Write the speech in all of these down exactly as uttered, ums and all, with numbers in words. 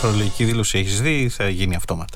Φορολογική δήλωση έχεις δει ή θα γίνει αυτόματα?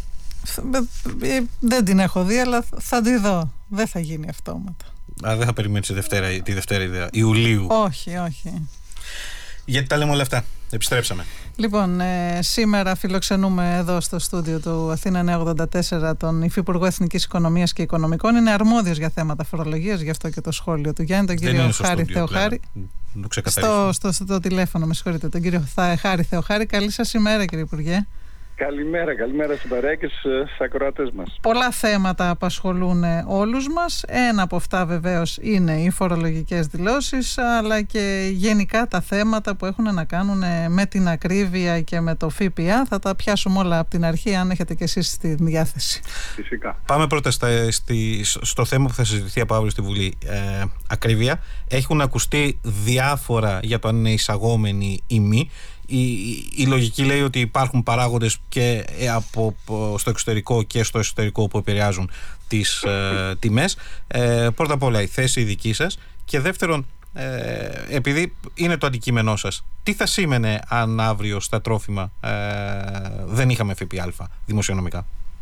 Δεν την έχω δει, αλλά θα τη δω. Δεν θα γίνει αυτόματα. Α, δεν θα περιμένεις τη Δευτέρα, τη Δευτέρα Ιουλίου? Όχι, όχι. Γιατί τα λέμε όλα αυτά? Επιστρέψαμε. Λοιπόν, ε, σήμερα φιλοξενούμε εδώ στο στούντιο του Αθήνα νέα ογδόντα τέσσερα τον Υφυπουργό Εθνικής Οικονομίας και Οικονομικών. Είναι αρμόδιος για θέματα φορολογίας, γι' αυτό και το σχόλιο του Γιάννη, τον κύριο Χάρη Θεοχάρη. Στο, στο, στο, στο τηλέφωνο, με συγχωρείτε, τον κύριο Χάρη Θεοχάρη. Καλή σας ημέρα, κύριε Υπουργέ. Καλημέρα, καλημέρα στην παρέα και στους ακροατές μας. Πολλά θέματα απασχολούν όλους μας. Ένα από αυτά βεβαίως είναι οι φορολογικές δηλώσεις, αλλά και γενικά τα θέματα που έχουν να κάνουν με την ακρίβεια και με το ΦΠΑ. Θα τα πιάσουμε όλα από την αρχή, αν έχετε και εσείς στη διάθεση. Φυσικά. Πάμε πρώτα στα, στη, στο θέμα που θα συζητηθεί από αύριο στη Βουλή. Ε, ακρίβεια. Έχουν ακουστεί διάφορα για το αν είναι εισαγόμενοι ή μη. Η, η, η λογική λέει ότι υπάρχουν παράγοντες και από, στο εξωτερικό και στο εσωτερικό που επηρεάζουν τις ε, τιμές. Ε, πρώτα απ' όλα η θέση δική σας, και δεύτερον, ε, επειδή είναι το αντικείμενό σας, τι θα σήμαινε αν αύριο στα τρόφιμα ε, δεν είχαμε ΦΠΑ δημοσιονομικά?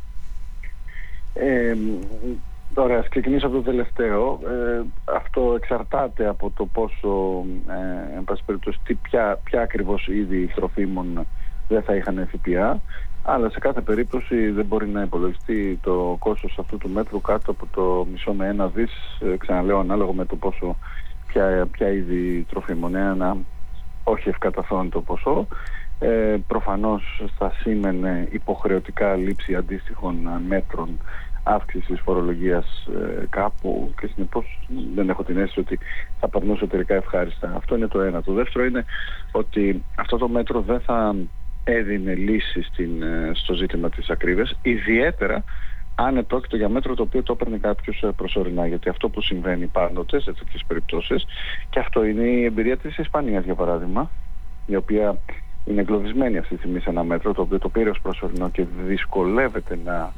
Ε, Ωραία, ας ξεκινήσω από το τελευταίο. Ε, αυτό εξαρτάται από το πόσο, ε, εν πάση περιπτώσει, ποια, ποια ακριβώς είδη τροφίμων δεν θα είχαν ΦΠΑ, αλλά σε κάθε περίπτωση δεν μπορεί να υπολογιστεί το κόστος αυτού του μέτρου κάτω από το μισό με ένα δις, ε, ξαναλέω, ανάλογα με το πόσο, ποια, ποια είδη τροφίμων. Ένα όχι ευκαταφρόνητο ποσό. Ε, προφανώς θα σήμαινε υποχρεωτικά λήψη αντίστοιχων μέτρων αύξησης φορολογίας ε, κάπου, και συνεπώς δεν έχω την αίσθηση ότι θα περνούσε εταιρικά ευχάριστα. Αυτό είναι το ένα. Το δεύτερο είναι ότι αυτό το μέτρο δεν θα έδινε λύση στην, ε, στο ζήτημα της ακρίβειας, ιδιαίτερα αν επρόκειτο για μέτρο το οποίο το έπαιρνε κάποιος προσωρινά. Γιατί αυτό που συμβαίνει πάντοτε σε τέτοιες περιπτώσεις, και αυτό είναι η εμπειρία της Ισπανίας για παράδειγμα, η οποία είναι εγκλωβισμένη αυτή τη στιγμή σε ένα μέτρο το οποίο το πήρε ως προσωρινό και δυσκολεύεται να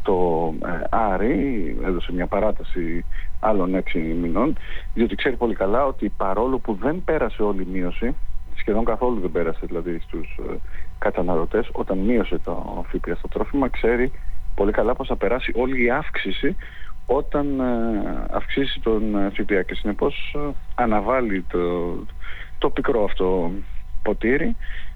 το ε, άρει, έδωσε μια παράταση άλλων έξι μηνών, διότι ξέρει πολύ καλά ότι παρόλο που δεν πέρασε όλη η μείωση, σχεδόν καθόλου δεν πέρασε δηλαδή στους ε, καταναλωτές, όταν μείωσε το ΦΠΑ στο τρόφιμα, ξέρει πολύ καλά πως θα περάσει όλη η αύξηση όταν ε, αυξήσει τον ΦΠΑ, και συνεπώς ε, αναβάλει το, το πικρό αυτό ποτήρι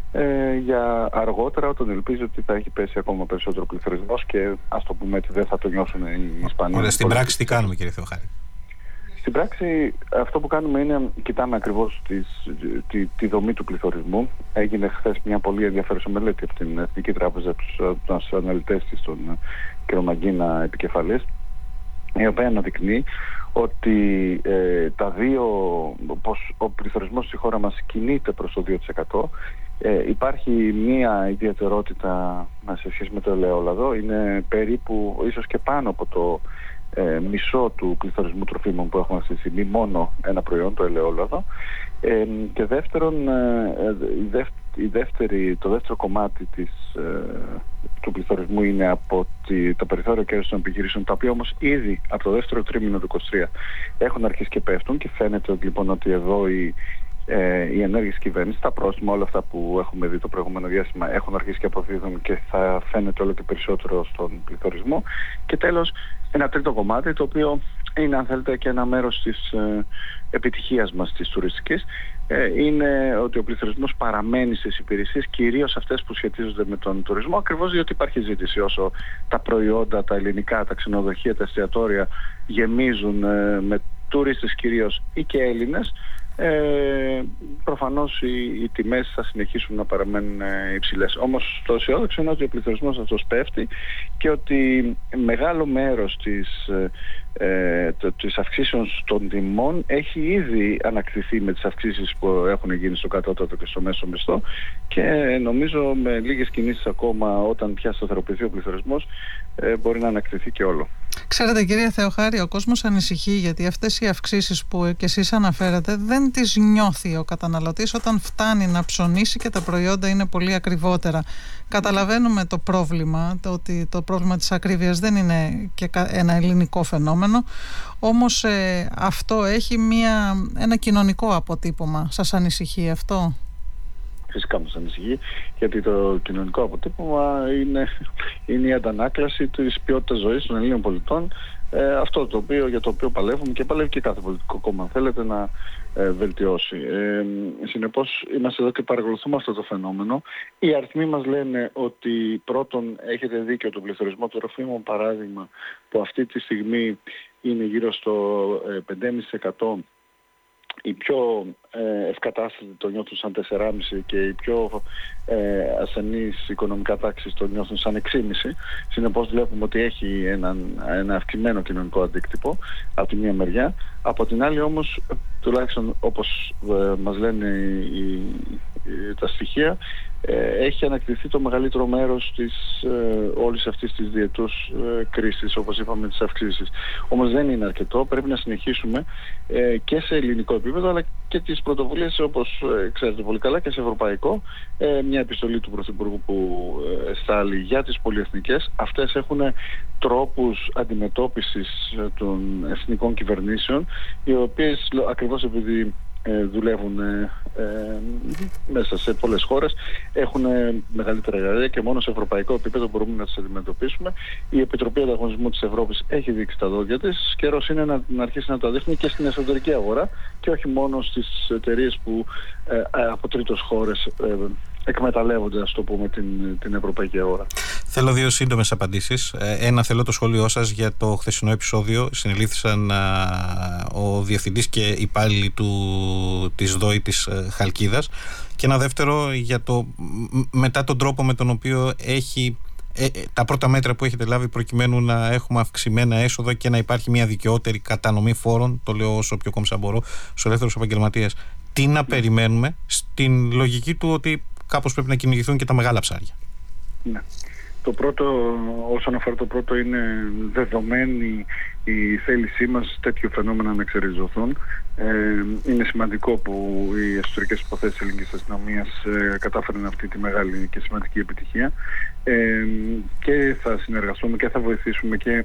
Ε, για αργότερα, όταν ελπίζει ότι θα έχει πέσει ακόμα περισσότερο πληθωρισμός και ας το πούμε ότι δεν θα το νιώσουν οι Ισπανοί. Ωραία, στην πράξη τι κάνουμε, κύριε Θεοχάρη? Στην πράξη αυτό που κάνουμε είναι κοιτάμε ακριβώς τις, τη, τη δομή του πληθωρισμού. Έγινε χθες μια πολύ ενδιαφέρουσα μελέτη από την Εθνική Τράπεζα, τους αναλυτές της, τον κ. Μαγκίνα επικεφαλής, η οποία αναδεικνύει ότι ε, τα δύο, πως ο πληθωρισμός στη χώρα μας κινείται προς το δύο τοις εκατό. Ε, υπάρχει μία ιδιαιτερότητα σε σχέση με το ελαιόλαδο, είναι περίπου ίσως και πάνω από το ε, μισό του πληθωρισμού τροφίμων που έχουμε αυτή τη στιγμή, μόνο ένα προϊόν, το ελαιόλαδο. Ε, και δεύτερον, ε, η δεύτερη, η δεύτερη, το δεύτερο κομμάτι της, ε, του πληθωρισμού είναι από τη, το περιθώριο κέρδους των επιχειρήσεων, τα οποία όμως ήδη από το δεύτερο τρίμηνο του είκοσι τρία έχουν αρχίσει και πέφτουν, και φαίνεται λοιπόν ότι εδώ η Ε, οι ενέργειες της κυβέρνησης, τα πρόστιμα, όλα αυτά που έχουμε δει το προηγούμενο διάστημα έχουν αρχίσει και αποδίδουν και θα φαίνεται όλο και περισσότερο στον πληθωρισμό. Και τέλος, ένα τρίτο κομμάτι, το οποίο είναι, αν θέλετε, και ένα μέρος της ε, επιτυχίας μας της τουριστικής, ε, είναι ότι ο πληθωρισμός παραμένει στις υπηρεσίες, κυρίως αυτές που σχετίζονται με τον τουρισμό, ακριβώς διότι υπάρχει ζήτηση. Όσο τα προϊόντα, τα ελληνικά, τα ξενοδοχεία, τα εστιατόρια γεμίζουν ε, με τουρίστες κυρίως ή και Έλληνες, Ε, προφανώς οι, οι τιμές θα συνεχίσουν να παραμένουν ε, υψηλές. Όμως το αισιόδοξο είναι ότι ο πληθωρισμός αυτός πέφτει και ότι μεγάλο μέρος της, ε, το, της αυξήσεως των τιμών έχει ήδη ανακτηθεί με τις αυξήσεις που έχουν γίνει στο κατώτατο και στο μέσο μισθό, και νομίζω με λίγες κινήσεις ακόμα, όταν πια σταθεροποιηθεί ο πληθωρισμός, ε, μπορεί να ανακτηθεί και όλο. Ξέρετε, κυρία Θεοχάρη, ο κόσμος ανησυχεί γιατί αυτές οι αυξήσεις που και εσείς αναφέρατε δεν τις νιώθει ο καταναλωτής όταν φτάνει να ψωνίσει και τα προϊόντα είναι πολύ ακριβότερα. Καταλαβαίνουμε το πρόβλημα, το ότι το πρόβλημα της ακρίβειας δεν είναι και ένα ελληνικό φαινόμενο, όμως ε, αυτό έχει μια, ένα κοινωνικό αποτύπωμα. Σας ανησυχεί αυτό? φυσικά μας ανησυχεί, γιατί το κοινωνικό αποτύπωμα είναι, είναι η αντανάκλαση της ποιότητας ζωής των Ελλήνων πολιτών. Ε, αυτό το οποίο, για το οποίο παλεύουμε και παλεύει και κάθε πολιτικό κόμμα, αν θέλετε, να ε, βελτιώσει. Ε, συνεπώς, είμαστε εδώ και παρακολουθούμε αυτό το φαινόμενο. Οι αριθμοί μας λένε ότι πρώτον έχετε δίκιο, τον πληθωρισμό των τροφίμων, παράδειγμα, που αυτή τη στιγμή είναι γύρω στο ε, πέντε κόμμα πέντε τοις εκατό. Οι πιο ε, ευκατάστατοι το νιώθουν σαν τέσσερα κόμμα πέντε και οι πιο ε, ασθενείς οικονομικά τάξεις το νιώθουν σαν έξι κόμμα πέντε. Συνεπώς βλέπουμε ότι έχει έναν, ένα αυξημένο κοινωνικό αντίκτυπο από τη μία μεριά. Από την άλλη όμως, τουλάχιστον όπως ε, μας λένε οι, οι, τα στοιχεία, ε, έχει ανακτηθεί το μεγαλύτερο μέρος της, ε, όλης αυτής της διετούς ε, κρίσης, όπως είπαμε, τις αυξήσεις. Όμως δεν είναι αρκετό, πρέπει να συνεχίσουμε ε, και σε ελληνικό επίπεδο, αλλά και τις πρωτοβουλίες, όπως ε, ξέρετε πολύ καλά, και σε ευρωπαϊκό. Ε, μια επιστολή του Πρωθυπουργού που ε, στάλει για τις πολυεθνικές. Αυτές έχουν τρόπους αντιμετώπισης ε, των εθνικών κυβερνήσεων, οι οποίες ακριβώς επειδή ε, δουλεύουν ε, ε, μέσα σε πολλές χώρες, έχουν μεγαλύτερα εργαλεία και μόνο σε ευρωπαϊκό επίπεδο μπορούμε να τις αντιμετωπίσουμε. Η Επιτροπή Ανταγωνισμού της Ευρώπης έχει δείξει τα δόντια της. Καιρός είναι να, να αρχίσει να το δείχνει και στην εσωτερική αγορά και όχι μόνο στις εταιρείες που ε, από τρίτες χώρες ε, εκμεταλλεύονται, ας το πούμε, την, την ευρωπαϊκή αγορά. Θέλω δύο σύντομες απαντήσεις. Ένα, θέλω το σχόλιο σας για το χθεσινό επεισόδιο. Συνελήφθησαν α, ο διευθυντής και υπάλληλοι του, της ΔΟΗ της Χαλκίδας. Και ένα δεύτερο για το μετά τον τρόπο με τον οποίο έχει ε, τα πρώτα μέτρα που έχετε λάβει προκειμένου να έχουμε αυξημένα έσοδα και να υπάρχει μια δικαιότερη κατανομή φόρων, το λέω όσο πιο κόμψα μπορώ, στους ελεύθερους επαγγελματίες. Τι να περιμένουμε στην λογική του ότι κάπως πρέπει να κυνηγηθούν και τα μεγάλα ψάρια? Ναι. Το πρώτο, όσον αφορά το πρώτο, είναι δεδομένη η θέλησή μας τέτοιου φαινόμενα να εξεριζωθούν. Ε, είναι σημαντικό που οι εσωτερικές υποθέσεις της ελληνικής αστυνομίας ε, κατάφεραν αυτή τη μεγάλη και σημαντική επιτυχία, ε, και θα συνεργαστούμε και θα βοηθήσουμε και,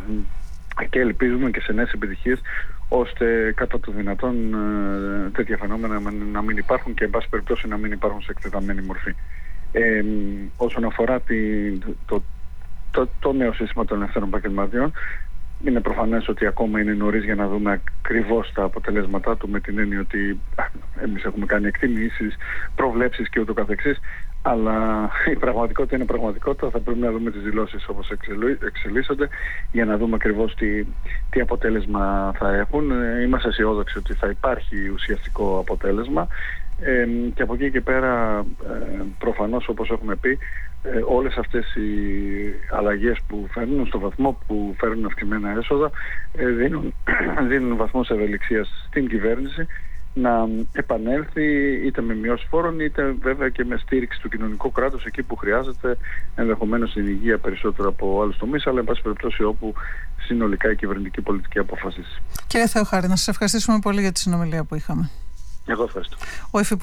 και ελπίζουμε και σε νέες επιτυχίες, ώστε κατά το δυνατόν ε, τέτοια φαινόμενα να μην υπάρχουν και εν πάση περιπτώσει να μην υπάρχουν σε εκτεταμένη μορφή. Ε, όσον αφορά τη, το, το, το νέο σύστημα των ελεύθερων επαγγελματιών, είναι προφανές ότι ακόμα είναι νωρίς για να δούμε ακριβώς τα αποτελέσματά του, με την έννοια ότι εμείς έχουμε κάνει εκτιμήσεις, προβλέψεις και ούτω καθεξής, αλλά η πραγματικότητα είναι πραγματικότητα. Θα πρέπει να δούμε τις δηλώσεις όπως εξελίσσονται για να δούμε ακριβώς τι, τι αποτέλεσμα θα έχουν. Είμαστε αισιόδοξοι ότι θα υπάρχει ουσιαστικό αποτέλεσμα. Ε, και από εκεί και πέρα ε, προφανώς, όπως έχουμε πει, ε, όλες αυτές οι αλλαγές που φέρνουν, στο βαθμό που φέρνουν αυξημένα έσοδα, ε, δίνουν, δίνουν βαθμούς ευελιξίας στην κυβέρνηση να επανέλθει είτε με μειώσεις φόρων είτε βέβαια και με στήριξη του κοινωνικού κράτους εκεί που χρειάζεται, ενδεχομένως στην υγεία περισσότερο από άλλους τομείς, αλλά εν πάση περιπτώσει όπου συνολικά η κυβερνητική πολιτική αποφασίσει. Κύριε Θεοχάρη, να σας ευχαριστήσουμε πολύ για τη συνομιλία που είχαμε. Εγώ ευχαριστώ. Ο